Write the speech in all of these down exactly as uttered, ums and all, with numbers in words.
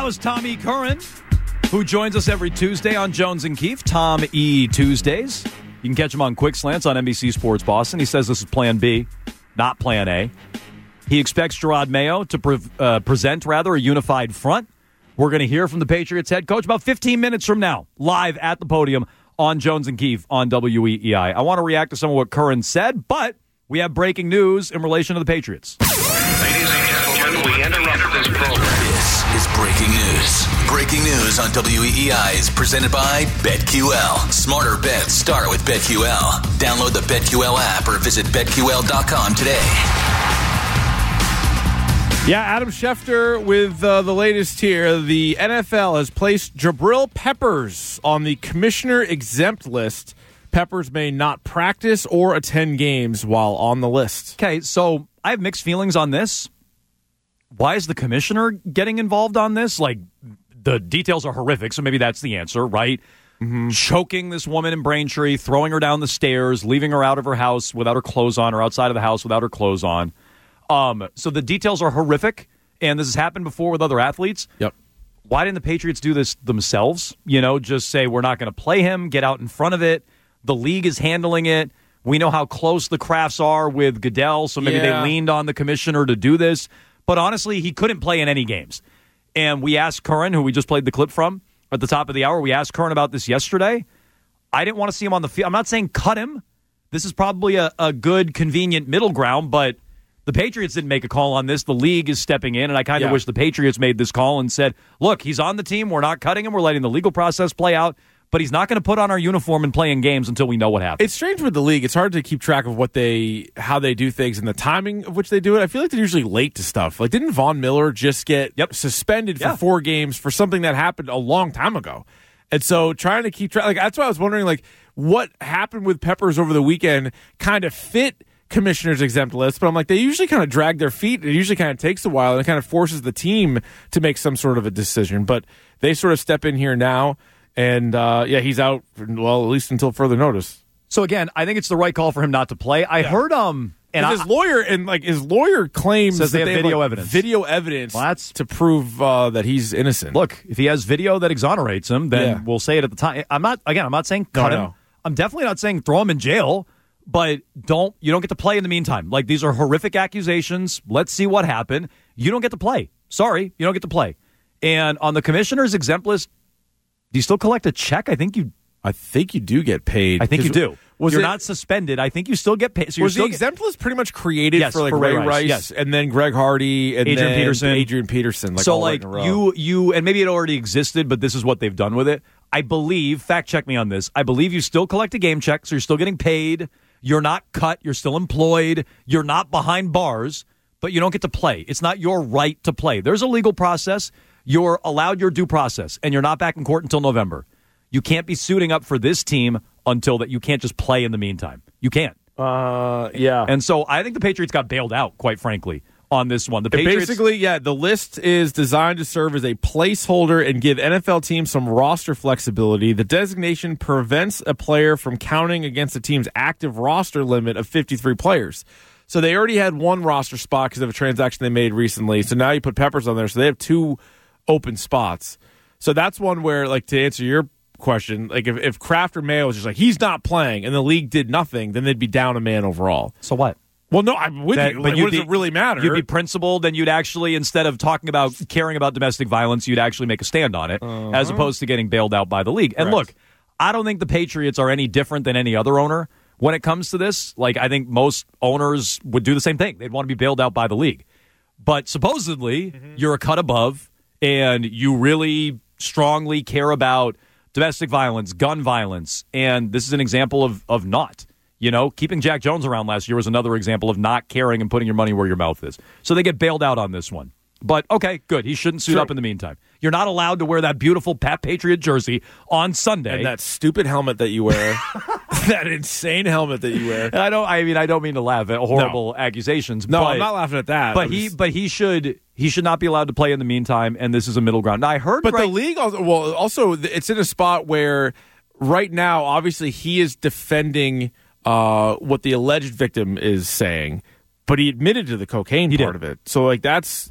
That was Tom E. Curran, who joins us every Tuesday on Jones and Keefe. Tom E. Tuesdays. You can catch him on Quick Slants on N B C Sports Boston. He says this is Plan B, not Plan A. He expects Jerod Mayo to pre- uh, present, rather, a unified front. We're going to hear from the Patriots head coach about fifteen minutes from now, live at the podium on Jones and Keefe on W E E I. I want to react to some of what Curran said, but we have breaking news in relation to the Patriots. Ladies and gentlemen, we interrupt this program. This is breaking news. Breaking news on W E E I is presented by BetQL. Smarter bets start with BetQL. Download the BetQL app or visit bet Q L dot com today. Yeah, Adam Schefter with uh, the latest here. The N F L has placed Jabril Peppers on the commissioner exempt list. Peppers may not practice or attend games while on the list. Okay, so I have mixed feelings on this. Why is the commissioner getting involved on this? Like, the details are horrific, so maybe that's the answer, right? Mm-hmm. Choking this woman in Braintree, throwing her down the stairs, leaving her out of her house without her clothes on, or outside of the house without her clothes on. Um, so the details are horrific, and this has happened before with other athletes. Yep. Why didn't the Patriots do this themselves? You know, just say, we're not going to play him, get out in front of it. The league is handling it. We know how close the Crafts are with Goodell, so maybe yeah. they leaned on the commissioner to do this. But honestly, he couldn't play in any games. And we asked Curran, who we just played the clip from at the top of the hour, we asked Curran about this yesterday. I didn't want to see him on the field. I'm not saying cut him. This is probably a, a good, convenient middle ground, but the Patriots didn't make a call on this. The league is stepping in, and I kind of yeah. wish the Patriots made this call and said, look, he's on the team. We're not cutting him. We're letting the legal process play out. But he's not going to put on our uniform and play in games until we know what happens. It's strange with the league. It's hard to keep track of what they, how they do things and the timing of which they do it. I feel like they're usually late to stuff. Like, didn't Von Miller just get yep. suspended for yeah. four games for something that happened a long time ago? And so trying to keep track, like, that's why I was wondering, like, what happened with Peppers over the weekend kind of fit commissioner's exempt list, but I'm like, they usually kind of drag their feet. It usually kind of takes a while, and it kind of forces the team to make some sort of a decision. But they sort of step in here now. And, uh, yeah, he's out, well, at least until further notice. So, again, I think it's the right call for him not to play. I yeah. heard um, and his I, lawyer and like his lawyer claims says that they have they video have, like, evidence. Video evidence well, that's, to prove uh, that he's innocent. Look, if he has video that exonerates him, then yeah. we'll say it at the time. I'm not, again, I'm not saying cut no, him. No. I'm definitely not saying throw him in jail, but don't you don't get to play in the meantime. Like, these are horrific accusations. Let's see what happened. You don't get to play. Sorry, you don't get to play. And on the commissioner's exempt list, do you still collect a check? I think you. I think you do get paid. I think you do. Was you're it, not suspended. I think you still get paid. So you're was still the exempt list pretty much created yes, for like for Ray, Ray Rice, Rice yes. and then Greg Hardy and Adrian then Peterson, Adrian Peterson. Like so all like right in a row. you you and maybe it already existed, but this is what they've done with it. I believe. Fact check me on this. I believe you still collect a game check, so you're still getting paid. You're not cut. You're still employed. You're not behind bars, but you don't get to play. It's not your right to play. There's a legal process. You're allowed your due process, and you're not back in court until November. You can't be suiting up for this team until that. You can't just play in the meantime. You can't. Uh, yeah. And so I think the Patriots got bailed out, quite frankly, on this one. The Patriots, basically, yeah, the list is designed to serve as a placeholder and give N F L teams some roster flexibility. The designation prevents a player from counting against the team's active roster limit of fifty-three players. So they already had one roster spot because of a transaction they made recently. So now you put Peppers on there, so they have two open spots. So that's one where, like, to answer your question, like if, if Kraft or Mayo was just like, he's not playing, and the league did nothing, then they'd be down a man overall. So what? Well, no, I'm with that, you. But like, what does be, it really matter? You'd be principled, and you'd actually, instead of talking about caring about domestic violence, you'd actually make a stand on it, uh-huh. as opposed to getting bailed out by the league. And Correct. Look, I don't think the Patriots are any different than any other owner when it comes to this. Like, I think most owners would do the same thing. They'd want to be bailed out by the league. But supposedly, mm-hmm. you're a cut above, and you really strongly care about domestic violence, gun violence, and this is an example of of not. You know, keeping Jack Jones around last year was another example of not caring and putting your money where your mouth is. So they get bailed out on this one. But, okay, good. He shouldn't suit sure. up in the meantime. You're not allowed to wear that beautiful Pat Patriot jersey on Sunday. And that stupid helmet that you wear. That insane helmet that you wear. And I don't I mean I don't mean to laugh at horrible no. accusations. No, but, I'm not laughing at that. But I'm he just... but he should he should not be allowed to play in the meantime, and this is a middle ground. Now I heard But right, the league also well also it's in a spot where right now obviously he is defending uh, what the alleged victim is saying, but he admitted to the cocaine he part did. of it. So like that's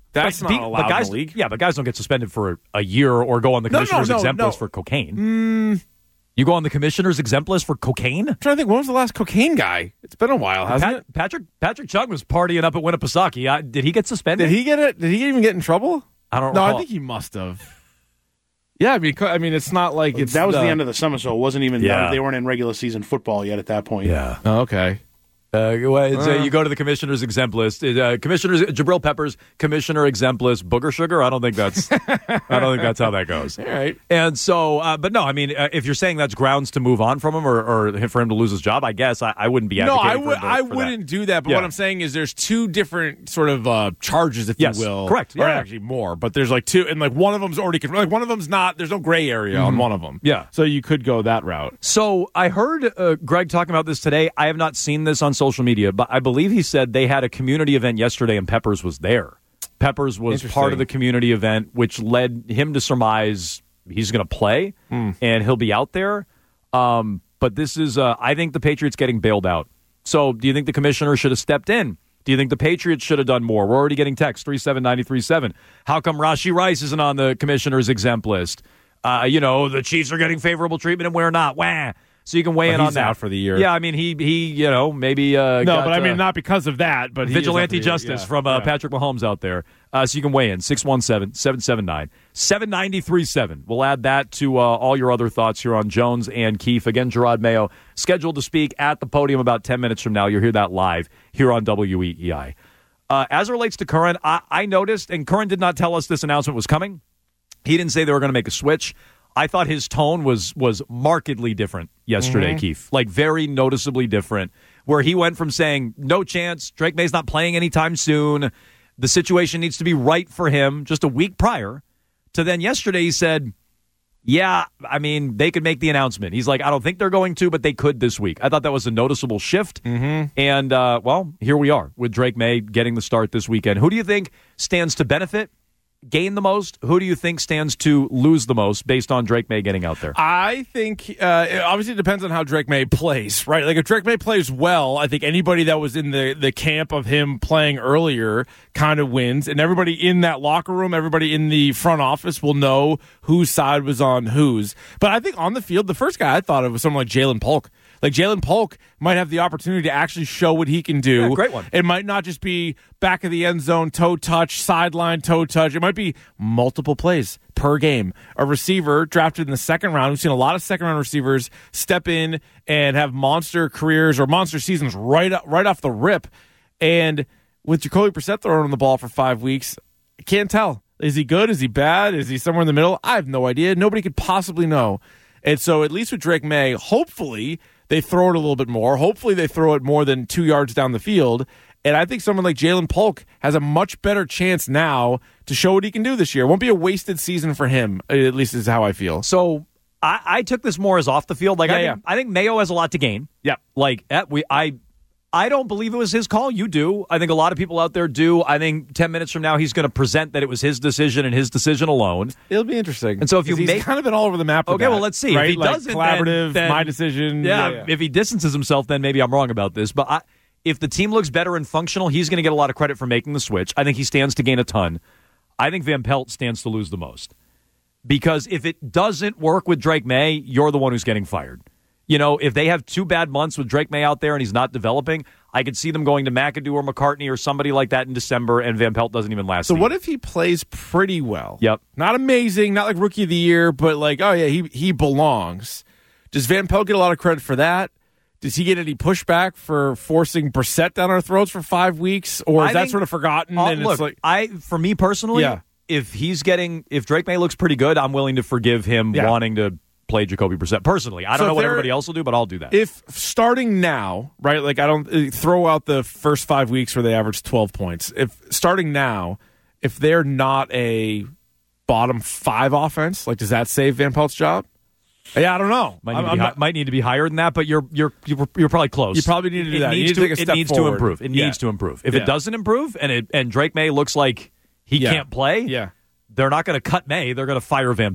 That's but, not allowed but guys, in the league. Yeah, but guys don't get suspended for a year or go on the No, no, commissioner's no, exempt no. list for cocaine. Mm, You go on the commissioner's exempt list for cocaine? I'm trying to think, when was the last cocaine guy? It's been a while, hasn't Pat, it? Patrick Patrick Chung was partying up at Winnipesaukee. I, did he get suspended? Did he get it? Did he even get in trouble? I don't No, recall. I think he must have. Yeah, I mean, co- I mean, it's not like it's that was uh, the end of the summer, so it wasn't even. Yeah. They weren't in regular season football yet at that point. Yeah. Oh, okay. Uh, well, so Uh. you go to the commissioner's exempt list. Uh, Commissioner's Jabril Peppers, commissioner exempt list. Booger sugar. I don't think that's. I don't think that's how that goes. All right. And so, uh, but no, I mean, uh, if you're saying that's grounds to move on from him or, or for him to lose his job, I guess I, I wouldn't be No, advocating I for would. him to- I for that. wouldn't do that. But Yeah. what I'm saying is, there's two different sort of uh, charges, if Yes, you will. correct, Or yeah. actually more, but there's like two, and like one of them's already confirmed. Like one of them's not. There's no gray area on one of them. Mm-hmm. Yeah. So you could go that route. So I heard uh, Greg talking about this today. I have not seen this on social media, but I believe he said they had a community event yesterday and Peppers was there. Peppers was Interesting. part of the community event, which led him to surmise he's going to play Hmm. and he'll be out there. Um, but this is, uh, I think the Patriots getting bailed out. So do you think the commissioner should have stepped in? Do you think the Patriots should have done more? We're already getting texts, three seven nine three seven. How come Rashee Rice isn't on the commissioner's exempt list? Uh, you know, the Chiefs are getting favorable treatment and we're not. Wah. So you can weigh But in he's on that. out for the year. Yeah, I mean, he, he you know, maybe. Uh, No, got, but I mean, uh, not because of that. But he is out for vigilante the year. justice Yeah. from uh, Yeah. Patrick Mahomes out there. Uh, so you can weigh in six one seven, seven seven nine, seven nine three seven. We'll add that to uh, all your other thoughts here on Jones and Keefe. Again, Gerard Mayo scheduled to speak at the podium about ten minutes from now. You'll hear that live here on W E E I. Uh, as it relates to Curran, I, I noticed, and Curran did not tell us this announcement was coming. He didn't say they were going to make a switch. I thought his tone was was markedly different yesterday, Mm-hmm. Keefe. Like very noticeably different, where he went from saying, no chance, Drake May's not playing anytime soon, the situation needs to be right for him just a week prior, to then yesterday he said, yeah, I mean, they could make the announcement. He's like, I don't think they're going to, but they could this week. I thought that was a noticeable shift. Mm-hmm. And, uh, well, here we are with Drake May getting the start this weekend. Who do you think stands to benefit? Gain the most? Who do you think stands to lose the most based on Drake May getting out there? I think uh, it obviously depends on how Drake May plays, right? Like if Drake May plays well, I think anybody that was in the, the camp of him playing earlier kind of wins, and everybody in that locker room, everybody in the front office will know whose side was on whose. But I think on the field, the first guy I thought of was someone like Jalen Polk. Like Jalen Polk might have the opportunity to actually show what he can do. Yeah, great one. It might not just be back of the end zone, toe touch, sideline, toe touch. It might be multiple plays per game. A receiver drafted in the second round. We've seen a lot of second round receivers step in and have monster careers or monster seasons right right off the rip. And with Jacoby Brissett throwing on the ball for five weeks, I can't tell. Is he good? Is he bad? Is he somewhere in the middle? I have no idea. Nobody could possibly know. And so at least with Drake May, hopefully they throw it a little bit more. Hopefully they throw it more than two yards down the field. And I think someone like Jalen Polk has a much better chance now to show what he can do this year. It won't be a wasted season for him, at least is how I feel. So I, I took this more as off the field. Like Yeah, I, yeah. think, I think Mayo has a lot to gain. Yeah. Like eh, we, I, I don't believe it was his call. You do. I think a lot of people out there do. I think ten minutes from now he's going to present that it was his decision and his decision alone. It'll be interesting. And so if you 'Cause he's make- kind of been all over the map with Okay, that, well, let's see. Right? If he Like doesn't, collaborative, then- then- my decision. Yeah, yeah. if he distances himself, then maybe I'm wrong about this. But I, if the team looks better and functional, he's going to get a lot of credit for making the switch. I think he stands to gain a ton. I think Van Pelt stands to lose the most. Because if it doesn't work with Drake May, you're the one who's getting fired. You know, if they have two bad months with Drake May out there and he's not developing, I could see them going to McAdoo or McCartney or somebody like that in December, and Van Pelt doesn't even last. So the what year. if he plays pretty well? Yep. Not amazing, not like rookie of the year, but like, oh yeah, he he belongs. Does Van Pelt get a lot of credit for that? Does he get any pushback for forcing Brissett down our throats for five weeks, or is I that think- sort of forgotten? Uh, and look, it's like, I for me personally, Yeah. if he's getting if Drake May looks pretty good, I'm willing to forgive him Yeah. wanting to play Jacoby Brissett. Personally, I So don't know if what they're- everybody else will do, but I'll do that. if starting now, right? Like I don't uh, throw out the first five weeks where they averaged twelve points. If starting now, if they're not a bottom five offense, like does that save Van Pelt's job? Yeah, I don't know. might, need I'm- to I'm be, hi- not- might need to be higher than that, but you're you're you're, you're probably close. You probably need to do it that. You Needs need to to, take a it step needs forward. to improve. It Yeah. needs to improve. If Yeah. it doesn't improve, and it and Drake May looks like he Yeah. can't play, Yeah. they're not going to cut May. They're going to fire Van Pelt.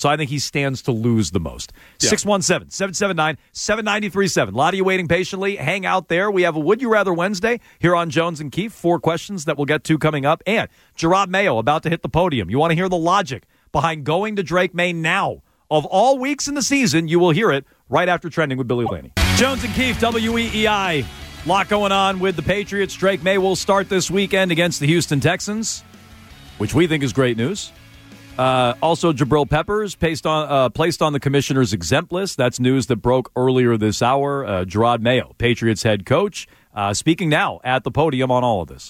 So I think he stands to lose the most. six one seven, seven seven nine, seven nine three seven. A lot of you waiting patiently. Hang out there. We have a Would You Rather Wednesday here on Jones and Keefe. Four questions that we'll get to coming up. And Jerod Mayo about to hit the podium. You want to hear the logic behind going to Drake May now? Of all weeks in the season, you will hear it right after Trending with Billy Laney. Jones and Keefe, W E E I. Lot going on with the Patriots. Drake May will start this weekend against the Houston Texans, which we think is great news. Uh, also, Jabril Peppers placed on, uh, placed on the commissioner's exempt list. That's news that broke earlier this hour. Uh, Jerod Mayo, Patriots head coach, uh, speaking now at the podium on all of this.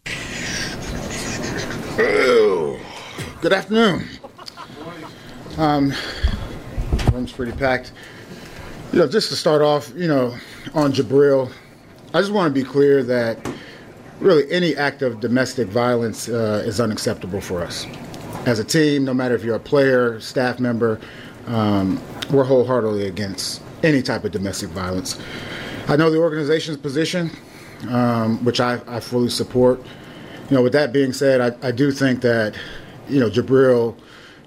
Oh, good afternoon. Um, room's pretty packed. You know, just to start off, you know, on Jabril, I just want to be clear that really any act of domestic violence uh, is unacceptable for us. As a team, no matter if you're a player, staff member, um, we're wholeheartedly against any type of domestic violence. I know the organization's position, um, which I, I fully support. You know, with that being said, I, I do think that, you know, Jabril,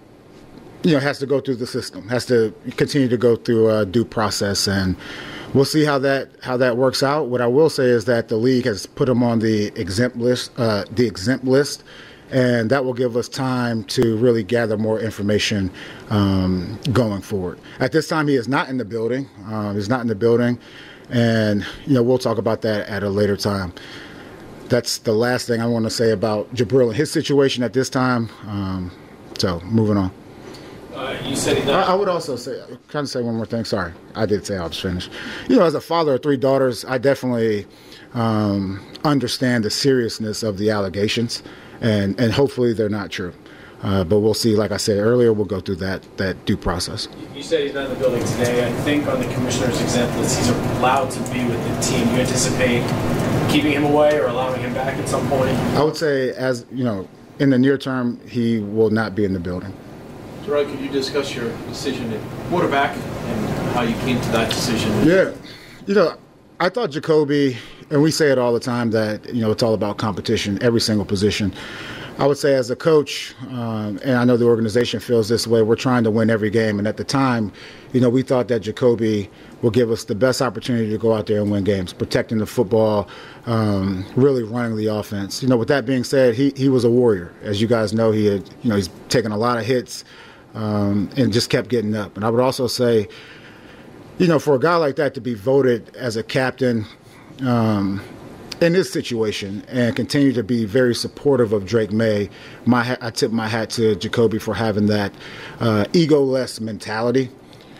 you know, has to go through the system, has to continue to go through a due process, and we'll see how that how that works out. What I will say is that the league has put him on the exempt list, uh, the exempt list, and that will give us time to really gather more information um, going forward. At this time, he is not in the building. Um, he's not in the building, and you know, we'll talk about that at a later time. That's the last thing I want to say about Jabril and his situation at this time. Um, so, moving on. Uh, you said he I, I would also say, kind of say one more thing. Sorry, I did say I was finished. You know, as a father of three daughters, I definitely um, understand the seriousness of the allegations, and, and hopefully they're not true. Uh, but we'll see. Like I said earlier, we'll go through that that due process. You said he's not in the building today. I think on the commissioner's exempt list, he's allowed to be with the team. Do you anticipate keeping him away or allowing him back at some point? I would say, as you know, in the near term, he will not be in the building. Jerod, could you discuss your decision at quarterback and how you came to that decision? Yeah. You know, I thought Jacoby, and we say it all the time that, you know, it's all about competition, every single position. I would say as a coach, um, and I know the organization feels this way, we're trying to win every game. And at the time, you know, we thought that Jacoby will give us the best opportunity to go out there and win games, protecting the football, um, really running the offense. You know, with that being said, he, he was a warrior. As you guys know, he had, you know, he's taken a lot of hits. Um, and just kept getting up. And I would also say, you know, for a guy like that to be voted as a captain um, in this situation and continue to be very supportive of Drake May, my I tip my hat to Jacoby for having that uh, ego-less mentality.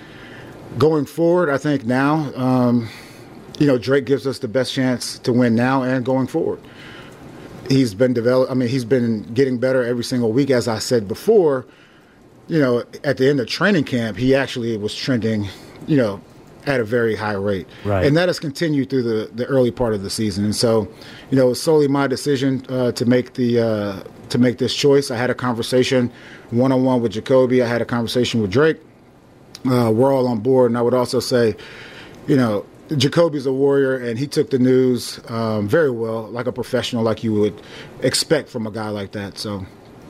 Going forward, I think now, um, you know, Drake gives us the best chance to win now and going forward. He's been developed. I mean, he's been getting better every single week, as I said before. You know, at the end of training camp, he actually was trending, you know, at a very high rate. Right. And that has continued through the, the early part of the season. And so, you know, it's solely my decision uh, to make the uh, to make this choice. I had a conversation one-on-one with Jacoby. I had a conversation with Drake. Uh, we're all on board. And I would also say, you know, Jacoby's a warrior, and he took the news um, very well, like a professional, like you would expect from a guy like that. So,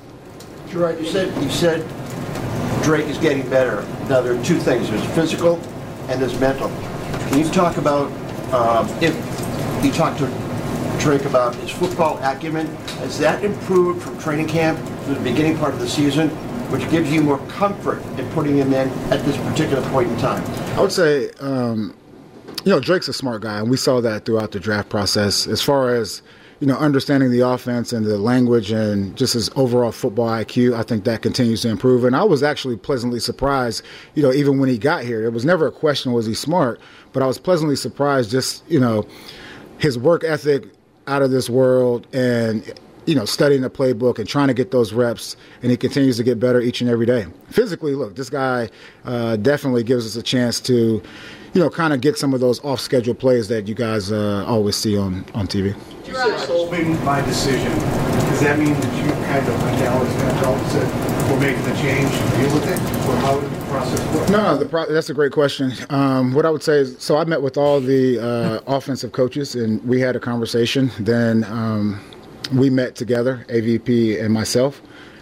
Jerod, you said you said Drake is getting better. Now, there are two things. There's physical and there's mental. Can you talk about, um, if you talked to Drake about his football acumen, has that improved from training camp to the beginning part of the season, which gives you more comfort in putting him in at this particular point in time? I would say, um, you know, Drake's a smart guy, and we saw that throughout the draft process. As far as, you know, understanding the offense and the language and just his overall football I Q, I think that continues to improve. And I was actually pleasantly surprised, you know, even when he got here. It was never a question, was he smart? But I was pleasantly surprised just, you know, his work ethic out of this world and, you know, studying the playbook and trying to get those reps. And he continues to get better each and every day. Physically, look, this guy uh, definitely gives us a chance to, you know, kind of get some of those off-schedule plays that you guys uh, always see on, on T V. You said solving my decision. Does that mean that you kind of went down and all said, we're making the change, deal with it? Or how did the process work? No, no, the pro- that's a great question. Um, what I would say is, so I met with all the uh, offensive coaches, and we had a conversation. Then um, we met together, A V P and myself,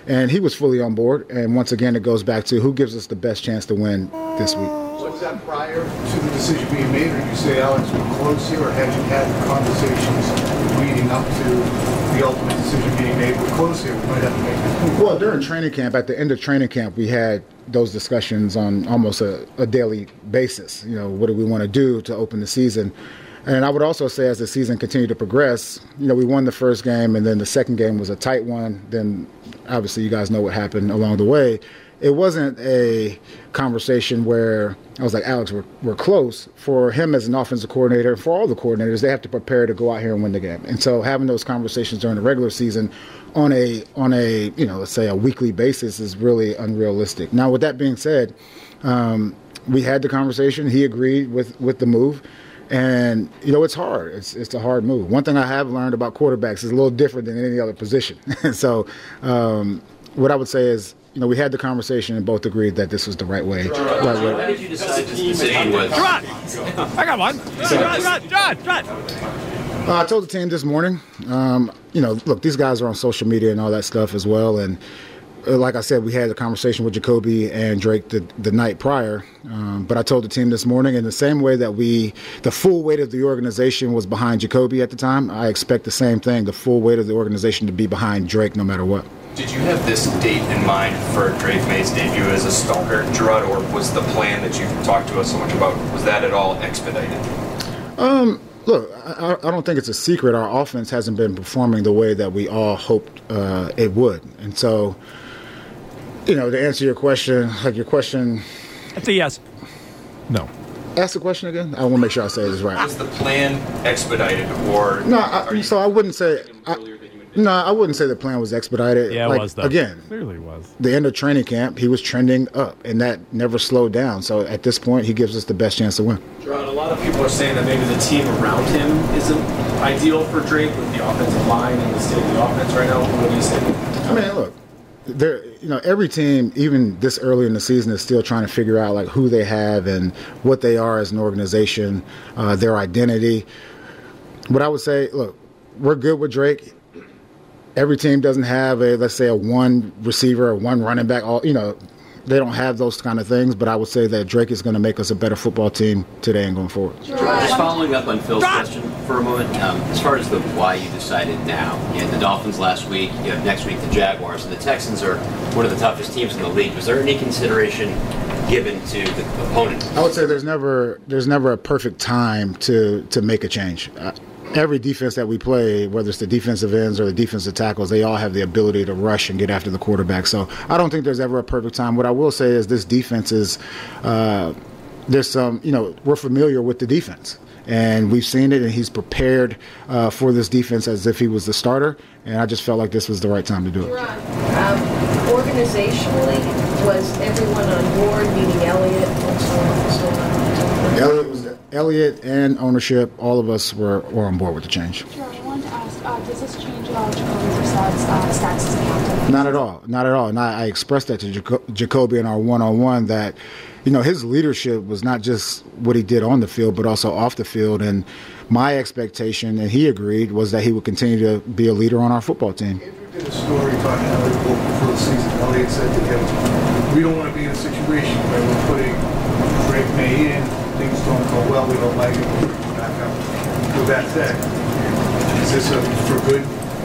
And he was fully on board. And once again, it goes back to who gives us the best chance to win this week. Was that prior to the decision being made, or you say, Alex, we're close here, or had you had conversations leading up to the ultimate decision being made? We're close here, we might have to make this move. Well, during training camp, at the end of training camp, we had those discussions on almost a, a daily basis. You know, what do we want to do to open the season? And I would also say as the season continued to progress, you know, we won the first game, and then the second game was a tight one. Then obviously you guys know what happened along the way. It wasn't a conversation where I was like, Alex, we're, we're close. For him as an offensive coordinator, for all the coordinators, they have to prepare to go out here and win the game. And so having those conversations during the regular season on a, on a you know, let's say a weekly basis is really unrealistic. Now, with that being said, um, we had the conversation. He agreed with, with the move. And, you know, it's hard. It's it's a hard move. One thing I have learned about quarterbacks is a little different than any other position. so um, what I would say is, you know, we had the conversation and both agreed that this was the right way. Right way. Why did you decide this decision was? John! I got one. John, John, John, John. Uh, I told the team this morning, um, you know, look, these guys are on social media and all that stuff as well. And uh, like I said, we had a conversation with Jacoby and Drake the, the night prior. Um, but I told the team this morning in the same way that we, the full weight of the organization was behind Jacoby at the time, I expect the same thing, the full weight of the organization to be behind Drake no matter what. Did you have this date in mind for Drake May's debut as a starter, Gerard, or was the plan that you've talked to us so much about, was that at all expedited? Um, look, I, I don't think it's a secret. Our offense hasn't been performing the way that we all hoped uh, it would. And so, you know, to answer your question, like your question... It's a yes. No. Ask the question again. I want to make sure I say this right. Was the plan expedited, or... No, I, so I wouldn't say... I, No, I wouldn't say the plan was expedited. Yeah, it like, was, though. Again, Clearly was. the end of training camp, he was trending up, and that never slowed down. So at this point, he gives us the best chance to win. Gerard, a lot of people are saying that maybe the team around him isn't ideal for Drake with the offensive line and the state of the offense right now. What do you say? I mean, look, there. You know, every team, even this early in the season, is still trying to figure out like who they have and what they are as an organization, uh, their identity. But I would say, look, we're good with Drake. Every team doesn't have a, let's say, a one receiver or one running back. All you know, they don't have those kind of things. But I would say that Drake is going to make us a better football team today and going forward. Just following up on Phil's question for a moment, um, as far as the why you decided now, you had the Dolphins last week, you have next week the Jaguars, and the Texans are one of the toughest teams in the league. Was there any consideration given to the opponent? I would say there's never there's never a perfect time to to make a change. Uh, Every defense that we play, whether it's the defensive ends or the defensive tackles, they all have the ability to rush and get after the quarterback. So I don't think there's ever a perfect time. What I will say is this defense is, uh, there's some, you know, we're familiar with the defense. And we've seen it, and he's prepared uh, for this defense as if he was the starter. And I just felt like this was the right time to do it. Ron, um, organizationally, was everyone on board, meaning Elliott and so on and so on? Elliott was Elliott and ownership, all of us were, were on board with the change. Sure, I wanted to ask, uh, does this change at all Jacoby Brissett's uh, status as a captain? Not at all. Not at all. And I, I expressed that to Jaco- Jacoby in our one-on-one that, you know, his leadership was not just what he did on the field, but also off the field. And my expectation, and he agreed, was that he would continue to be a leader on our football team. Andrew did a story talking about Elliott before the season. Elliott said to him, we don't want to be in a situation where we're putting Drake May in, things don't go well, we don't like it, we're back out. With that said, is this a for good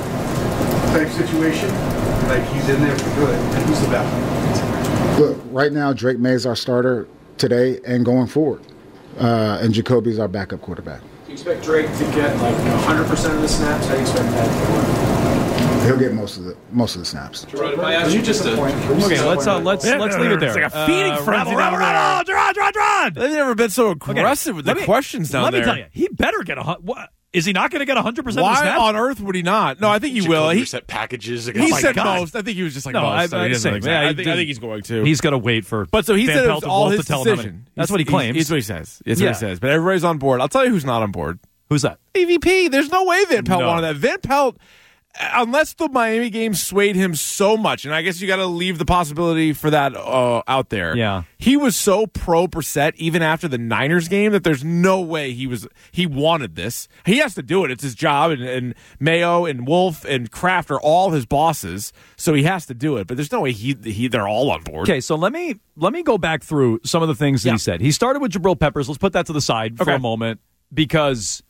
type situation? Like he's in there for good, and who's the backup? Look, right now Drake May is our starter today and going forward, uh, and Jacoby's our backup quarterback. Do you expect Drake to get like one hundred percent of the snaps? How do you expect that to work? He'll get most of the most of the snaps. Gerard, if I ask you just to... Okay, let's uh, let's Yeah, let's no, leave no, it there. it's like a feeding uh, frenzy Ron, down Ron, there. Ron, Ron, Ron, Ron. They've never been so aggressive with the me- questions down let there. Let me tell you, he better get a hun- what? Is he not going to get one hundred percent of the Why snaps? on earth would he not? No, I think he will. He set packages He against. my said God. most. I think he was just like No, I- most. so I- he doesn't same. think Yeah, so. I he think, I did- think he's going to. He's going to wait for But so he Van said it Pelt was to all Wolf his to tell him how decision. many- That's what he He's- claims. It's what he says. It's Yeah. what he says. But everybody's on board. I'll tell you who's not on board. Who's that? E V P. There's no way Van Pelt No. wanted that. Van Pelt, unless the Miami game swayed him so much, and I guess you got to leave the possibility for that uh, out there. Yeah. He was so pro Brissett even after the Niners game that there's no way he was he wanted this. He has to do it. It's his job, and, and Mayo and Wolf and Kraft are all his bosses, so he has to do it. But there's no way he he they're all on board. Okay, so let me let me go back through some of the things that Yeah. he said. He started with Jabril Peppers. Let's put that to the side for Okay. a moment because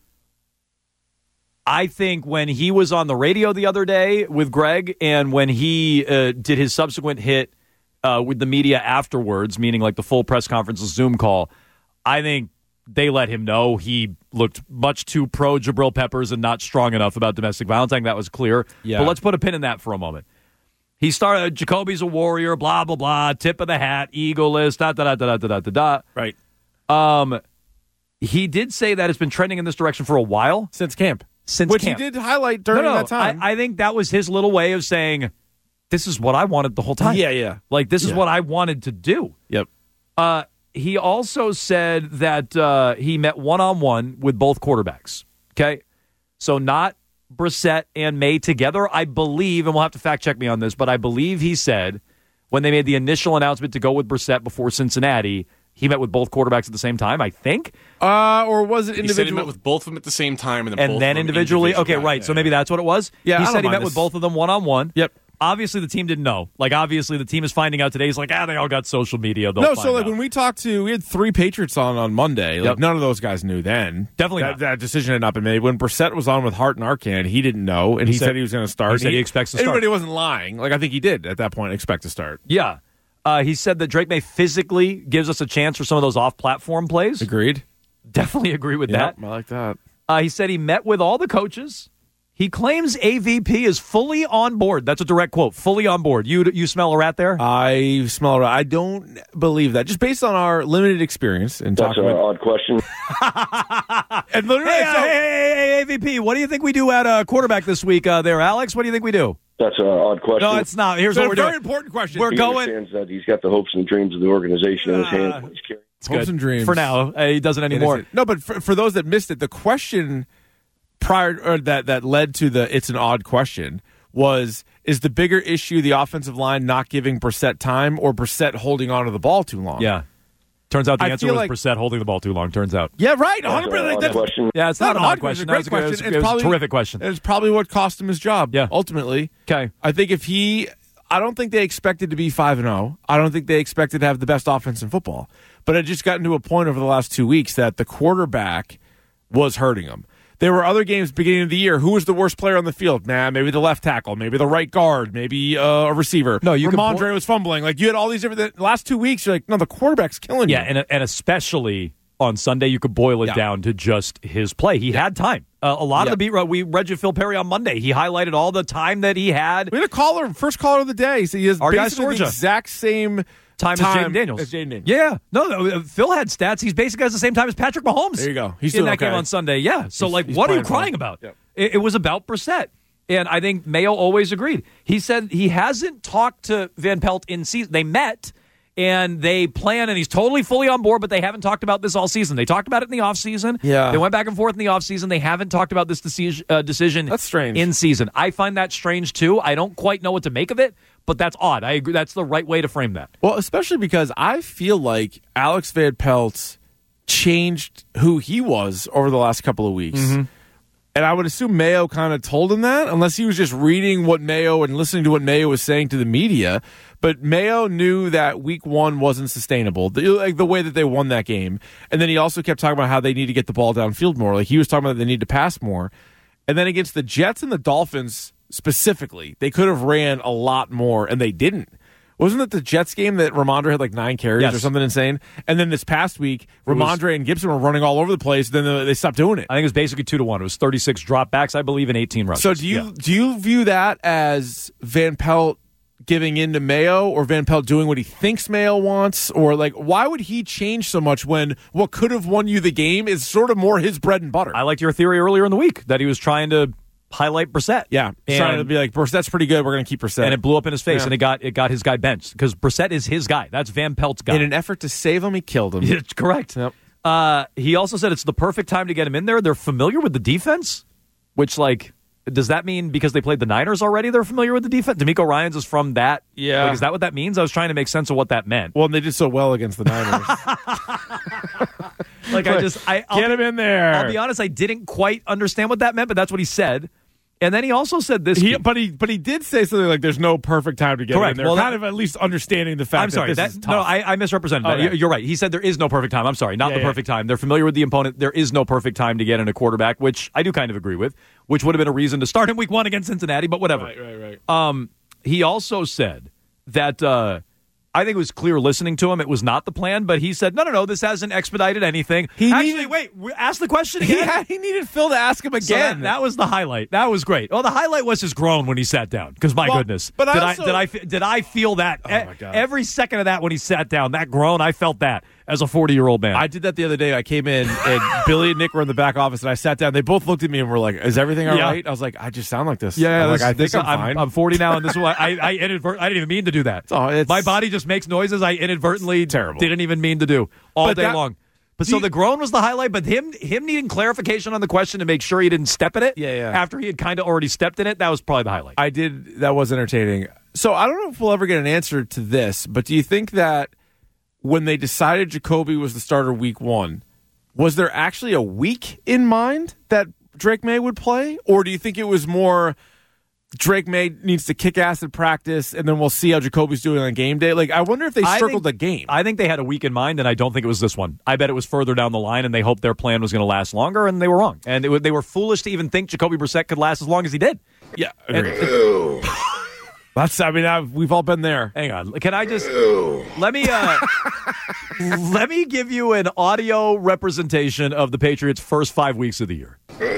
I think when he was on the radio the other day with Greg and when he uh, did his subsequent hit uh, with the media afterwards, meaning like the full press conference Zoom call, I think they let him know he looked much too pro Jabril Peppers and not strong enough about domestic violence. I think that was clear. Yeah. But let's put a pin in that for a moment. He started, Jacoby's a warrior, blah, blah, blah, tip of the hat, egoless, da, da, da, da, da, da, da, da. Right. Um, he did say that it's been trending in this direction for a while. Since camp. Since Which camp. he did highlight during no, no, that time. I, I think that was his little way of saying, this is what I wanted the whole time. Yeah, yeah. Like, this is Yeah. what I wanted to do. Yep. Uh, he also said that uh, he met one-on-one with both quarterbacks. Okay? So not Brissett and May together, I believe, and we'll have to fact-check me on this, but I believe he said when they made the initial announcement to go with Brissett before Cincinnati, he met with both quarterbacks at the same time, I think. Uh, or was it He individual? said he met with both of them at the same time, and then, And both then of them individually? Okay, individually. right. So maybe that's what it was? Yeah, He I don't said he mind met with this. both of them one-on-one. Yep. Obviously, the team didn't know. Like, obviously, the team is finding out today. He's like, ah, they all got social media. They'll No, find so like out. when we talked to, we had three Patriots on on Monday. Like Yep. none of those guys knew then. Definitely that, not. that decision had not been made. When Brissett was on with Hart and Arcan, he didn't know, and he, He said, said- he was going to start. he said he expects to start. Everybody wasn't lying. Like I think he did at that point expect to start. Yeah. Uh, he said that Drake May physically gives us a chance for some of those off-platform plays. Agreed. Definitely agree with Yep, that. I like that. Uh, he said he met with all the coaches. He claims A V P is fully on board. That's a direct quote. Fully on board. You you smell a rat there? I smell a rat. I don't believe that. Just based on our limited experience and That's talking an with, odd question. and literally, Hey, uh, so- hey, hey, hey, A V P, what do you think we do at uh, quarterback this week uh, there, Alex? What do you think we do? That's an odd question. No, it's not. Here's it's what a we're very doing. important question. We're he going. understands that he's got the hopes and dreams of the organization in his Uh, hands. He's carrying. It's Hopes good. and dreams. For now. Uh, he doesn't anymore. Innocent. No, but for, for those that missed it, the question prior or that that led to the it's an odd question was is the bigger issue the offensive line not giving Brissett time or Brissett holding on to the ball too long? Yeah. Turns out the I answer feel was like- Brissett holding the ball too long, turns out. Yeah, right. That's one hundred percent. an Like, odd that's, question. Yeah, it's not, an odd odd question. It's a great That was, question. It It's was probably a terrific question. It's probably what cost him his job. Yeah. Ultimately. Okay. I think if he, I don't think they expected to be five and zero. I don't think they expected to have the best offense in football. But it just gotten to a point over the last two weeks that the quarterback was hurting them. There were other games beginning of the year. Who was the worst player on the field? Nah, maybe the left tackle, maybe the right guard, maybe uh, a receiver. No, you can Ramondre po- was fumbling. Like you had all these different. The last two weeks, you're like, no, the quarterback's killing Yeah, you. and and especially on Sunday, you could boil it Yeah. down to just his play. He had time. Uh, a lot Yeah. of the beat. uh, We read you Phil Perry on Monday. He highlighted all the time that he had. We had a caller, first caller of the day. So he has Our guy basically the Sorja. exact same Time, as Jaden Daniels. As Jaden Daniels. Yeah, no, no, uh, Phil had stats. He's basically has the same time as Patrick Mahomes. There you go. He's in doing that okay. game on Sunday. Yeah. So, He's- like, he's what are you playing well. crying about? Yep. It, it was about Brissett. And I think Mayo always agreed. He said he hasn't talked to Van Pelt in season. They met and they plan, and he's totally fully on board, but they haven't talked about this all season. They talked about it in the offseason. Yeah. They went back and forth in the offseason. They haven't talked about this decision, uh, decision That's strange. in season. I find that strange, too. I don't quite know what to make of it, but that's odd. I agree. That's the right way to frame that. Well, especially because I feel like Alex Van Pelt changed who he was over the last couple of weeks. Mm-hmm. And I would assume Mayo kind of told him that, unless he was just reading what Mayo and listening to what Mayo was saying to the media. But Mayo knew that week one wasn't sustainable, the, like the way that they won that game. And then he also kept talking about how they need to get the ball downfield more. Like he was talking about they need to pass more. And then against the Jets and the Dolphins specifically, they could have ran a lot more, and they didn't. Wasn't it the Jets game that Ramondre had like nine carries Yes. or something insane? And then this past week, Ramondre and Gibson were running all over the place. Then they stopped doing it. I think it was basically two to one. It was thirty-six dropbacks, I believe, and eighteen rushes. So do you Yeah. do you view that as Van Pelt giving in to Mayo, or Van Pelt doing what he thinks Mayo wants, or like why would he change so much when what could have won you the game is sort of more his bread and butter? I liked your theory earlier in the week that he was trying to highlight Brissett. Yeah, and, trying to be like Brissett's pretty good. We're going to keep Brissett, and it blew up in his face, Yeah. and it got it got his guy benched because Brissett is his guy. That's Van Pelt's guy. in an effort to save him, he killed him. It's correct. Yep. Uh, he also said it's the perfect time to get him in there. They're familiar with the defense, which like does that mean because they played the Niners already they're familiar with the defense? D'Amico Ryans is from that? Yeah. Like, is that what that means? I was trying to make sense of what that meant. Well, and they did so well against the Niners. Like, I just... I, I'll, Get him in there. I'll be honest, I didn't quite understand what that meant, but that's what he said. And then he also said this. He, but he but he did say something like there's no perfect time to get Correct. in there. Well, kind that, of at least understanding the fact I'm sorry, that this that, is tough. No, I, I misrepresented Okay. that. You're right. He said there is no perfect time. I'm sorry, not Yeah, the yeah. perfect time. They're familiar with the opponent. There is no perfect time to get in a quarterback, which I do kind of agree with, which would have been a reason to start in week one against Cincinnati, but whatever. Right, right, right. Um, he also said that uh, I think it was clear listening to him. It was not the plan, but he said, no, no, no, this hasn't expedited anything. He Actually, needed- wait, we- ask the question He, again. had, he needed Phil to ask him again. So that, that was the highlight. That was great. Oh, the highlight was his groan when he sat down. Because my Well, goodness, but I did also- I did I fe- did I feel that? Oh, my God. Every second of that when he sat down, that groan, I felt that as a forty-year-old man. I did that the other day. I came in and Billy and Nick were in the back office, and I sat down. They both looked at me and were like, "Is everything all Yeah. right?" I was like, "I just sound like this." yeah, I'm this- like I think this- I'm fine. I'm forty now, and this is why I I, inadvert- I didn't even mean to do that. Oh, it's- my body just makes noises I inadvertently terrible. didn't even mean to do all But day that- long. But so the- the groan was the highlight, but him him needing clarification on the question to make sure he didn't step in it. Yeah, yeah. After he had kind of already stepped in it, that was probably the highlight. I did. That was entertaining. So I don't know if we'll ever get an answer to this, but do you think that when they decided Jacoby was the starter week one, was there actually a week in mind that Drake May would play? Or do you think it was more Drake May needs to kick ass in practice and then we'll see how Jacoby's doing on game day? Like, I wonder if they I circled think- the game. I think they had a week in mind, and I don't think it was this one. I bet it was further down the line, and they hoped their plan was going to last longer, and they were wrong. And it, wa- they were foolish to even think Jacoby Brissett could last as long as he did. Yeah, And- agreed. That's. I mean, I've, we've all been there. Hang on. Can I just let me uh, let me give you an audio representation of the Patriots' first five weeks of the year.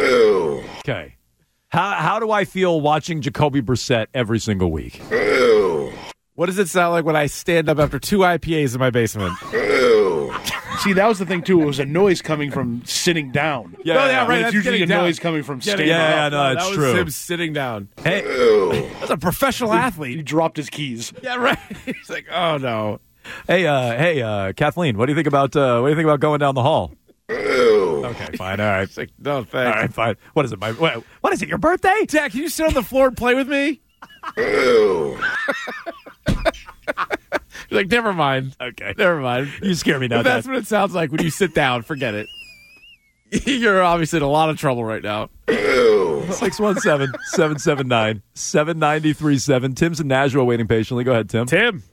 Okay. How how do I feel watching Jacoby Brissett every single week? What does it sound like when I stand up after two I P As in my basement? See, that was the thing too. It was a noise coming from sitting down. Yeah, No, yeah, yeah, right. When that's it's usually a getting down. noise coming from Getting standing Yeah, up. yeah, no, that it's was true. him sitting down. Hey, That's a professional He athlete. dropped his keys. Yeah, right. He's like, oh no. hey, uh, hey, uh, Kathleen, what do you think about uh, what do you think about going down the hall? Okay, fine. All right. It's like, no, All thanks. right, fine. What is it? My what, what is it? Your birthday? Jack, can you sit on the floor and play with me? You're like, never mind. Okay. Never mind. You scare me now, If that's Dad. what it sounds like when you sit down. Forget it. You're obviously in a lot of trouble right now. six one seven, seven seven nine, seven nine three seven. Tim's in Nashville waiting patiently. Go ahead, Tim. Tim.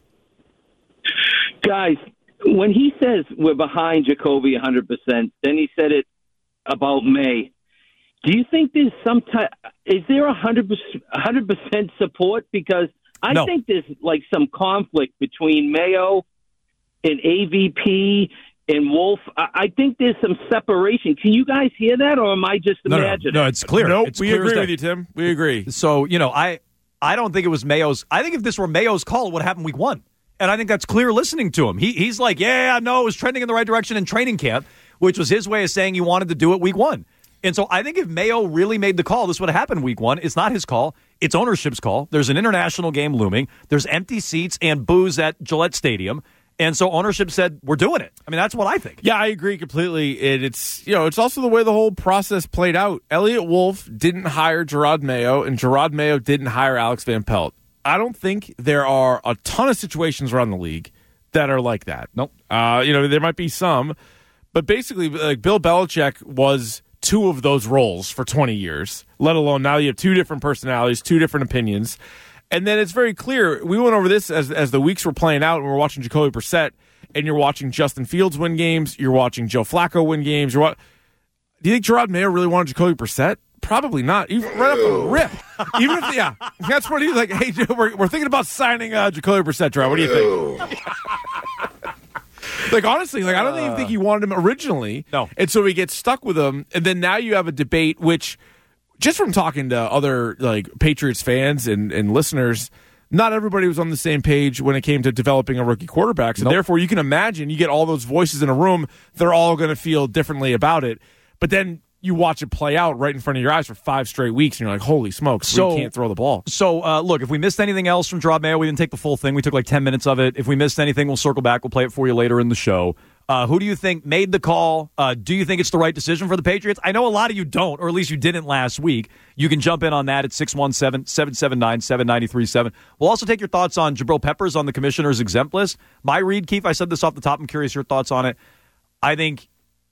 Guys, when he says we're behind Jacoby one hundred percent, then he said it about May. Do you think there's some type, is there one hundred percent support? Because I No. think there's like some conflict between Mayo and A V P and Wolf. I, I think there's some separation. Can you guys hear that, or am I just No, no, imagining? no, it's clear. Nope, It's we clear as agree day. with you, Tim. We agree. So, you know, I I don't think it was Mayo's. I think if this were Mayo's call, it would have happened week one. And I think that's clear listening to him. He He's like, yeah, no, it was trending in the right direction in training camp, which was his way of saying he wanted to do it week one. And so I think if Mayo really made the call, this would have happened week one. It's not his call. It's ownership's call. There's an international game looming. There's empty seats and booze at Gillette Stadium. And so ownership said, we're doing it. I mean, that's what I think. Yeah, I agree completely. And it's, you know, it's also the way the whole process played out. Elliot Wolf didn't hire Gerard Mayo, and Gerard Mayo didn't hire Alex Van Pelt. I don't think there are a ton of situations around the league that are like that. Nope. Uh, you know, there might be some, but basically, like Bill Belichick was two of those roles for twenty years, let alone now you have two different personalities, two different opinions. And then it's very clear. We went over this as as the weeks were playing out, and we're watching Jacoby Brissett, and you're watching Justin Fields win games. You're watching Joe Flacco win games. You're wa- Do you think Gerard Mayo really wanted Jacoby Brissett? Probably not. Even right off the rip. Even if, yeah, that's what he's like. Hey, we're, we're thinking about signing uh, Jacoby Brissett. Gerard, what do you think? Like, honestly, like I don't even think he wanted him originally. No. And so he gets stuck with him, and then now you have a debate, which just from talking to other like Patriots fans and, and listeners, not everybody was on the same page when it came to developing a rookie quarterback. So Nope. therefore, you can imagine you get all those voices in a room, they're all going to feel differently about it. But then you watch it play out right in front of your eyes for five straight weeks, and you're like, holy smokes, So- we can't throw the ball. So, uh, look, if we missed anything else from Gerard Mayo, we didn't take the full thing. We took like ten minutes of it. If we missed anything, we'll circle back. We'll play it for you later in the show. Uh, who do you think made the call? Uh, do you think it's the right decision for the Patriots? I know a lot of you don't, or at least you didn't last week. You can jump in on that at six one seven, seven seven nine, seven nine three seven. We'll also take your thoughts on Jabril Peppers on the commissioner's exempt list. My read, Keith, I said this off the top. I'm curious your thoughts on it. I think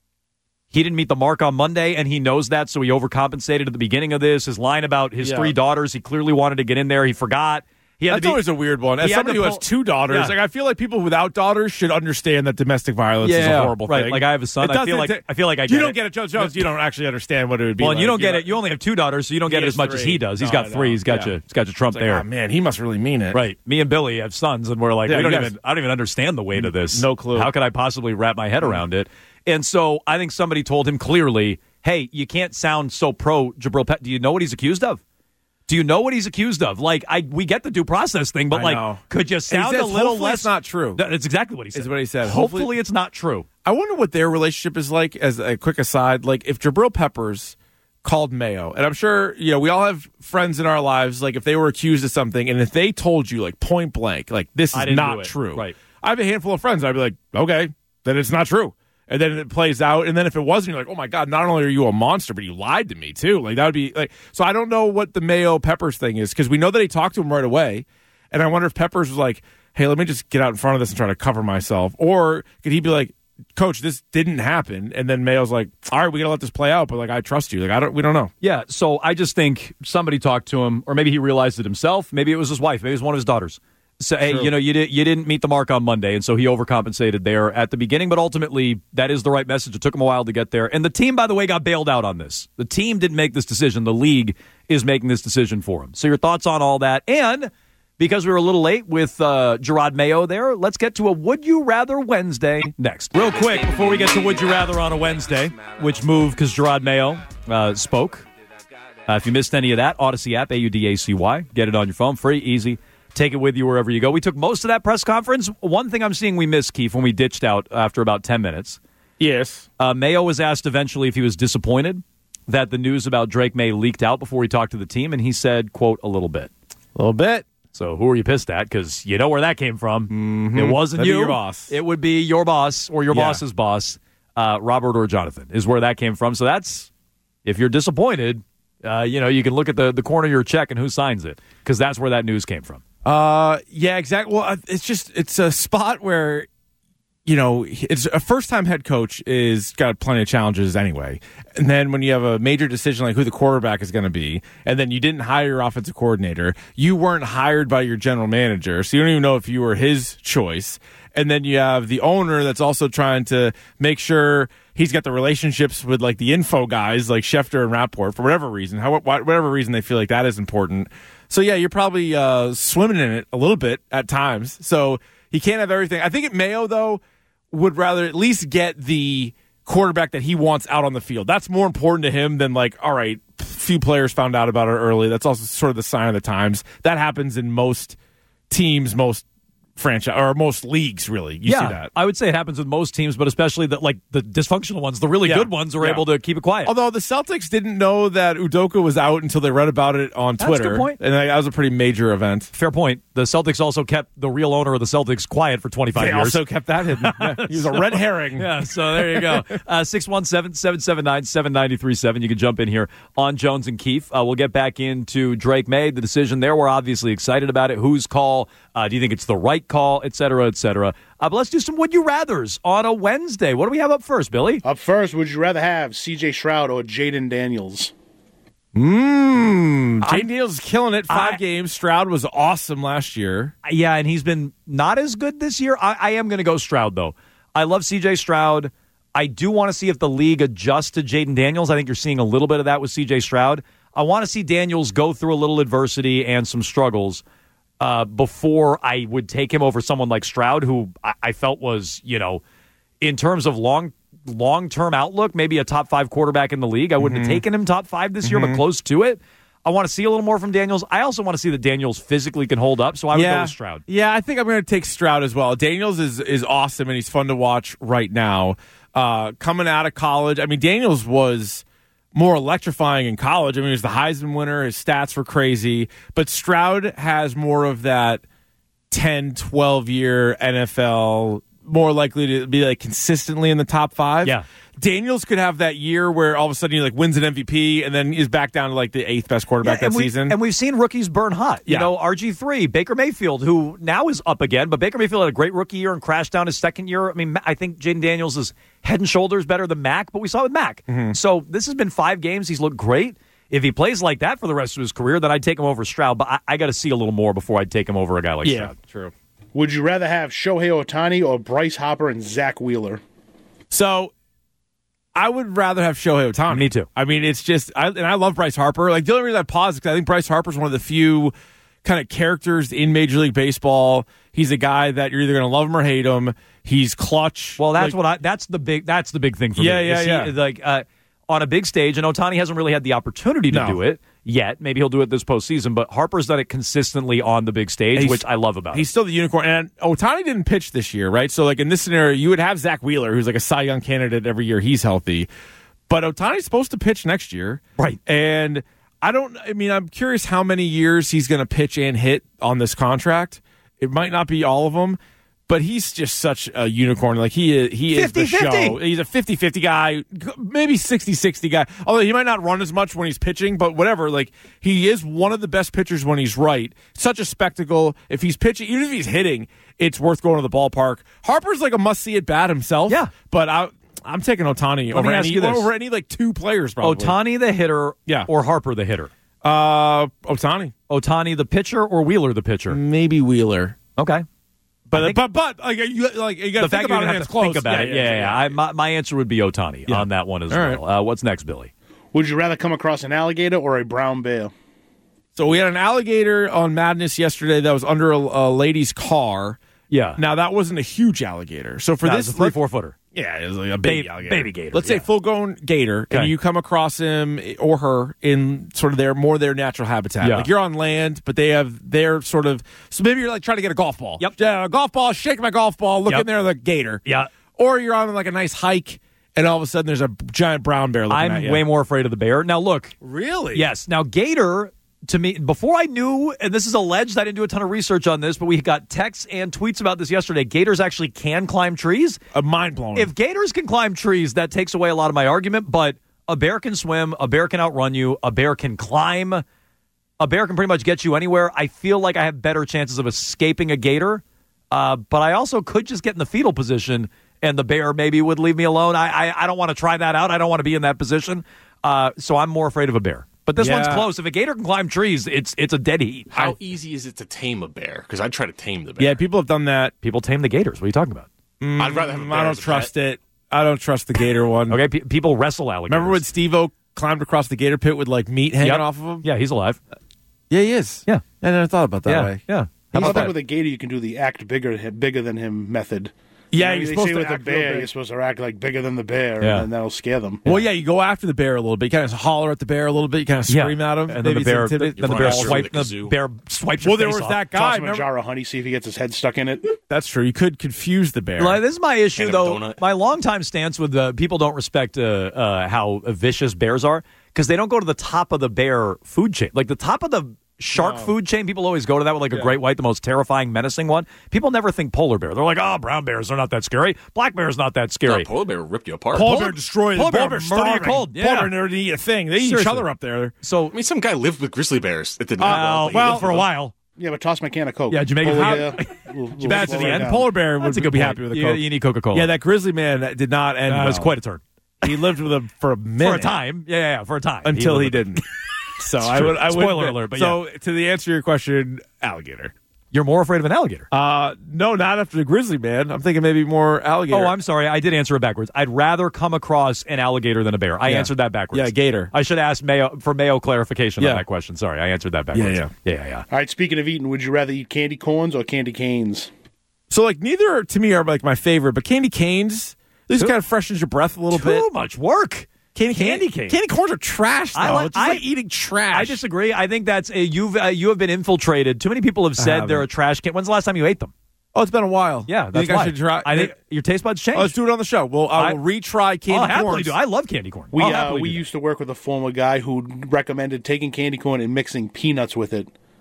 he didn't meet the mark on Monday, and he knows that, so he overcompensated at the beginning of this. His line about his Yeah. three daughters, he clearly wanted to get in there. He forgot. He had That's to be, always a weird one. As he had somebody to who has pull- two daughters, Yeah. like I feel like people without daughters should understand that domestic violence is Yeah, a horrible right. thing. Like, I have a son. It I feel doesn't like- ta- I feel like I You get don't it. get it, Joe Jones. You don't actually understand what it would be. Well, and you like. don't get know? it. You only have two daughters, so you don't He get it has as much as three. he does. He's No, got I three. know. He's got Yeah. you. He's got you Trump It's like, there. oh, man, he must really mean it. Right. Me and Billy have sons, and we're like, Yeah, we don't you guys- even. I don't even understand the weight of this. No clue. How could I possibly wrap my head around it? And so I think somebody told him clearly, "Hey, you can't sound so pro Jabril Peppers. Do you know what he's accused of? Do you know what he's accused of? Like, I we get the due process thing, but I like, know. could you And he sound says, a little hopefully less? it's not true. That's exactly what he said. Is what he said. Hopefully, Hopefully- it's not true. I wonder what their relationship is like. As a quick aside, like if Jabril Peppers called Mayo, and I'm sure you know we all have friends in our lives. Like if they were accused of something, and if they told you like point blank, like this I is didn't do not it. true. Right. I have a handful of friends. I'd be like, okay, then it's not true. And then it plays out, and then if it wasn't, you're like, oh my god, not only are you a monster, but you lied to me too. Like that would be like. So I don't know what the Mayo Peppers thing is because we know that he talked to him right away, and I wonder if Peppers was like, hey, let me just get out in front of this and try to cover myself, or could he be like, Coach, this didn't happen, and then Mayo's like, all right, we gotta let this play out, but like I trust you. Like I don't, we don't know. Yeah, so I just think somebody talked to him, or maybe he realized it himself. Maybe it was his wife. Maybe it was one of his daughters. So, hey, True. you know, you, did, you didn't meet the mark on Monday, and so he overcompensated there at the beginning, but ultimately that is the right message. It took him a while to get there. And the team, by the way, got bailed out on this. The team didn't make this decision. The league is making this decision for him. So your thoughts on all that. And because we were a little late with uh, Gerard Mayo there, let's get to a Would You Rather Wednesday next. Real quick, before we get to Would You Rather on a Wednesday, which moved because Gerard Mayo uh, spoke. Uh, if you missed any of that, Odyssey app, A U D A C Y. Get it on your phone. Free, easy. Take it with you wherever you go. We took most of that press conference. One thing I'm seeing we missed, Keith, when we ditched out after about ten minutes. Yes. Uh, Mayo was asked eventually if he was disappointed that the news about Drake May leaked out before he talked to the team, and he said, quote, a little bit. A little bit. So who are you pissed at? Because you know where that came from. Mm-hmm. It wasn't That'd be you. your boss. It would be your boss or your Yeah. boss's boss, uh, Robert or Jonathan, is where that came from. So that's, if you're disappointed, uh, you know, you can look at the, the corner of your check and who signs it, because that's where that news came from. Uh, yeah, exactly. Well, it's just it's a spot where, you know, it's a first-time head coach is got plenty of challenges anyway, and then when you have a major decision like who the quarterback is going to be, and then you didn't hire your offensive coordinator, you weren't hired by your general manager, so you don't even know if you were his choice, and then you have the owner that's also trying to make sure he's got the relationships with like the info guys like Schefter and Rapport for whatever reason, how whatever reason they feel like that is important. So, yeah, you're probably uh, swimming in it a little bit at times. So he can't have everything. I think at Mayo, though, would rather at least get the quarterback that he wants out on the field. That's more important to him than, like, all right, few players found out about it early. That's also sort of the sign of the times. That happens in most teams, most franchise or most leagues, really. You yeah, see that. I would say it happens with most teams, but especially the like the dysfunctional ones, the really Yeah, good ones are yeah. able to keep it quiet. Although the Celtics didn't know that Udoka was out until they read about it on That's a good Twitter. point. And that was a pretty major event. Fair point. The Celtics also kept the real owner of the Celtics quiet for twenty-five They years. also kept that hidden. Yeah, he was a red herring. Yeah, so there you go. Uh, six one seven, seven seven nine, seven nine three seven. You can jump in here on Jones and Keefe. Uh, we'll get back into Drake May, the decision there. We're obviously excited about it. Whose call? Uh, do you think it's the right call, et cetera, et cetera? Uh, but let's do some Would You Rathers on a Wednesday. What do we have up first, Billy? Up first, would you rather have C J Stroud or Jaden Daniels? Mmm. Jaden Daniels is killing it. Five I- games. Stroud was awesome last year. Yeah, and he's been not as good this year. I, I am going to go Stroud, though. I love C J Stroud. I do want to see if the league adjusts to Jaden Daniels. I think you're seeing a little bit of that with C J Stroud. I want to see Daniels go through a little adversity and some struggles uh, before I would take him over someone like Stroud, who I, I felt was, you know, in terms of long long-term outlook, maybe a top five quarterback in the league. I wouldn't Mhm. have taken him top five this year, Mhm. but close to it. I want to see a little more from Daniels. I also want to see that Daniels physically can hold up, so I would yeah. go with Stroud. Yeah, I think I'm going to take Stroud as well. Daniels is is awesome, and he's fun to watch right now. Uh, coming out of college, I mean, Daniels was more electrifying in college. I mean, he was the Heisman winner. His stats were crazy. But Stroud has more of that ten, twelve-year N F L more likely to be like consistently in the top five. Yeah. Daniels could have that year where all of a sudden he like wins an M V P and then is back down to like the eighth best quarterback Yeah, that and we- season. And we've seen rookies burn hot. You Yeah. know, R G three, Baker Mayfield, who now is up again, but Baker Mayfield had a great rookie year and crashed down his second year. I mean, I think Jaden Daniels is head and shoulders better than Mac, but we saw it with Mac. Mm-hmm. So this has been five games. He's looked great. If he plays like that for the rest of his career, then I'd take him over Stroud, but I, I got to see a little more before I'd take him over a guy like Yeah. Stroud. True. Would you rather have Shohei Ohtani or Bryce Harper and Zach Wheeler? So I would rather have Shohei Ohtani. Me too. I mean, it's just, I, and I love Bryce Harper. Like, the only reason I pause is because I think Bryce Harper's one of the few kind of characters in Major League Baseball. He's a guy that you're either going to love him or hate him. He's clutch. Well, that's Like, what I. That's the big. That's the big thing for Yeah, me. yeah, is he- yeah. Like uh, on a big stage, and Ohtani hasn't really had the opportunity to No. do it yet. Maybe he'll do it this postseason, but Harper's done it consistently on the big stage, He's- which I love about. He's it. still the unicorn. And Ohtani didn't pitch this year, right? So, like, in this scenario, you would have Zach Wheeler, who's like a Cy Young candidate every year he's healthy. But Ohtani's supposed to pitch next year. Right. And I don't, I mean, I'm curious how many years he's going to pitch and hit on this contract. It might not be all of them, but he's just such a unicorn. Like, he is, he is the fifty-fifty. show. He's a fifty-fifty guy, maybe sixty-sixty guy. Although he might not run as much when he's pitching, but whatever. Like, he is one of the best pitchers when he's right. Such a spectacle. If he's pitching, even if he's hitting, it's worth going to the ballpark. Harper's like a must-see at bat himself. Yeah. But I, I'm taking Ohtani Let over me ask any, you this. over any, like, two players, probably. Ohtani the hitter, Yeah. or Harper the hitter. Uh, Ohtani. Ohtani the pitcher or Wheeler the pitcher. Maybe Wheeler. Okay. But think- but but like you like you got The to think fact about you're it. gonna and have it's to close. think about it. Yeah, yeah. yeah. I, my, my answer would be Ohtani Yeah. on that one as All right. well. Uh, what's next, Billy? Would you rather come across an alligator or a brown bear? So we had an alligator on Madness yesterday that was under a, a lady's car. Yeah. Now that wasn't a huge alligator. So for No, this it's a three, four footer. yeah, it was like a baby Ba- alligator. baby gator, Let's yeah. say full-grown gator, Okay. and you come across him or her in sort of their more their natural habitat. Yeah. Like you're on land, but they have their sort of. So maybe you're like trying to get a golf ball. Yep. Yeah, a golf ball. Shake my golf ball. Look Yep. in there, the gator. Yeah. Or you're on like a nice hike, and all of a sudden there's a giant brown bear looking at I'm you. way more afraid of the bear. Now, look. Really? Yes. Now, gator, to me, before I knew, and this is alleged, I didn't do a ton of research on this, but we got texts and tweets about this yesterday. Gators actually can climb trees. A mind blowing. If gators can climb trees, that takes away a lot of my argument, but a bear can swim, a bear can outrun you, a bear can climb, a bear can pretty much get you anywhere. I feel like I have better chances of escaping a gator, uh, but I also could just get in the fetal position and the bear maybe would leave me alone. I I, I don't want to try that out. I don't want to be in that position. Uh, so I'm more afraid of a bear. But this Yeah. one's close. If a gator can climb trees, it's it's a dead heat. How easy is it to tame a bear? Because I'd try to tame the bear. Yeah, people have done that. People tame the gators. What are you talking about? I'd rather have a bear I don't as a trust pet. it. I don't trust the gator one. Okay, pe- people wrestle alligators. Remember when Steve-O climbed across the gator pit with like meat hanging Yep. off of him? Yeah, he's alive. Yeah, he is. Yeah. I never thought about that yeah, way. yeah. How How about about that that? with a gator? You can do the act bigger, bigger than him method. Yeah, You know, you're they supposed say to with a act real bear, big. you're supposed to act like bigger than the bear, Yeah. and that'll scare them. Well, yeah, you go after the bear a little bit. You kind of holler at the bear a little bit. You kind of Yeah. scream at him. And then the Maybe bear, intimidate- then the run bear after him swipe, like the a zoo. bear swipes your Well, there face was off. that guy. Toss him a Remember? jar of honey, see if he gets his head stuck in it. That's true. You could confuse the bear. Like, this is my issue, Hand him a though. donut. My longtime stance with uh, people don't respect uh, uh, how vicious bears are because they don't go to the top of the bear food chain. Like the top of the shark No. food chain, people always go to that with like a Yeah. great white, the most terrifying, menacing one. People never think polar bear. They're like, oh, brown bears are not that scary. Black bear's not that No, scary. polar bear will rip you apart. Polar Polar- bear destroyed. polar bear Polar bear murder you starving. cold, yeah. Polar bear never didn't eat a thing. They eat each Seriously. other up there. So, I mean, some guy lived with grizzly bears. It did uh, not well, for a while. Yeah, but toss my can of Coke. Yeah, did you make it Pull out? there, we'll- we'll Bad to slow the it end. down. Polar bear That's would a good be point. happy with a You- Coke. you need Coca-Cola. Yeah, that grizzly man that did not end. Uh, it was well. quite a turn. He lived with him for a minute. For a time. Yeah, yeah, yeah, for a time. Until lived he with it. didn't. So I true. would. I would. Spoiler alert, but so to the answer to your question, alligator. You're more afraid of an alligator. Uh no, not after the grizzly man. I'm thinking maybe more alligator. Oh, I'm sorry. I did answer it backwards. I'd rather come across an alligator than a bear. I Yeah. answered that backwards. Yeah, gator. I should ask Mayo for Mayo clarification Yeah. on that question. Sorry, I answered that backwards. Yeah, yeah, yeah, yeah. All right, speaking of eating, would you rather eat candy corns or candy canes? So like neither to me are like my favorite, but candy canes, this Too- kind of freshens your breath a little Too bit. much work. Candy, Candy cane- cane. Candy corns are trash. Though. I like- it's just I- like eating trash. I disagree. I think that's a, you've uh, you have been infiltrated. Too many people have said haven't. they're a trash can. When's the last time you ate them? Oh, it's been a while. Yeah, You that's think why. I should try. I think your taste buds change. Oh, let's do it on the show. Well, I I- will retry candy I'll happily corns. do. I love candy corn. We I'll uh, happily we do that. used to work with a former guy who recommended taking candy corn and mixing peanuts with it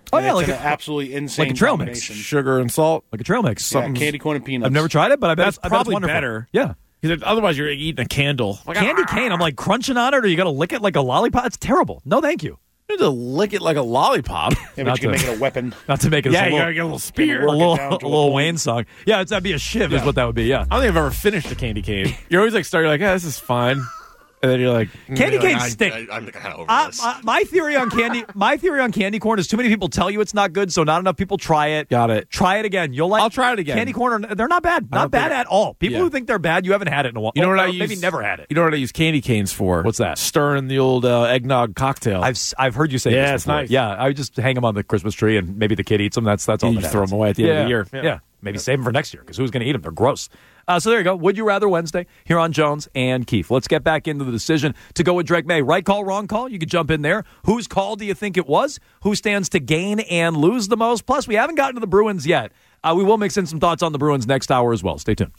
Oh, And yeah, it's like an a- absolutely insane like a trail mix. combination. Sugar and salt. Like a trail mix. Yeah, candy corn and peanuts. I've never tried it, but I bet That's it's, I bet it's probably wonderful. better. Yeah. Because otherwise you're eating a candle. Like, Candy cane, I'm like crunching on it, or you got to lick it like a lollipop. It's terrible. No, thank you. You have to lick it like a lollipop. Yeah, but Not you can to- make it a weapon. Not to make it Yeah, a you little, gotta get a little spear. a Work it little, down a to a little point. Wayne song. Yeah, it's, that'd be a shiv, is Yeah. what that would be. Yeah. I don't think I've ever finished a candy cane. You're always like, start, you're like, yeah, this is fine. And then you're like, Candy you're like, canes I- stink. I, I'm kind of over Uh, this. my, my theory on candy, my theory on candy corn is too many people tell you it's not good, so not enough people try it. Got it. Try it again. You'll like. I'll try it again. Candy corn, are, they're not bad. I Not don't bad think- at all. People Yeah. who think they're bad, you haven't had it in a while. You know what Or I use? Maybe never had it. You know what I use candy canes for? What's that? Stirring the old uh, eggnog cocktail. I've s- I've heard you say Yeah, this it's before. nice. Yeah, I would just hang them on the Christmas tree, and maybe the kid eats them. That's that's all. You that just throw happens. them away at the yeah. end of the year. Yeah, Yeah. maybe save them for next year because who's going to eat them? They're gross. Uh, so there you go. Would you rather Wednesday here on Jones and Keefe. Let's get back into the decision to go with Drake May. Right call, wrong call. You could jump in there. Whose call do you think it was? Who stands to gain and lose the most? Plus, we haven't gotten to the Bruins yet. Uh, we will mix in some thoughts on the Bruins next hour as well. Stay tuned.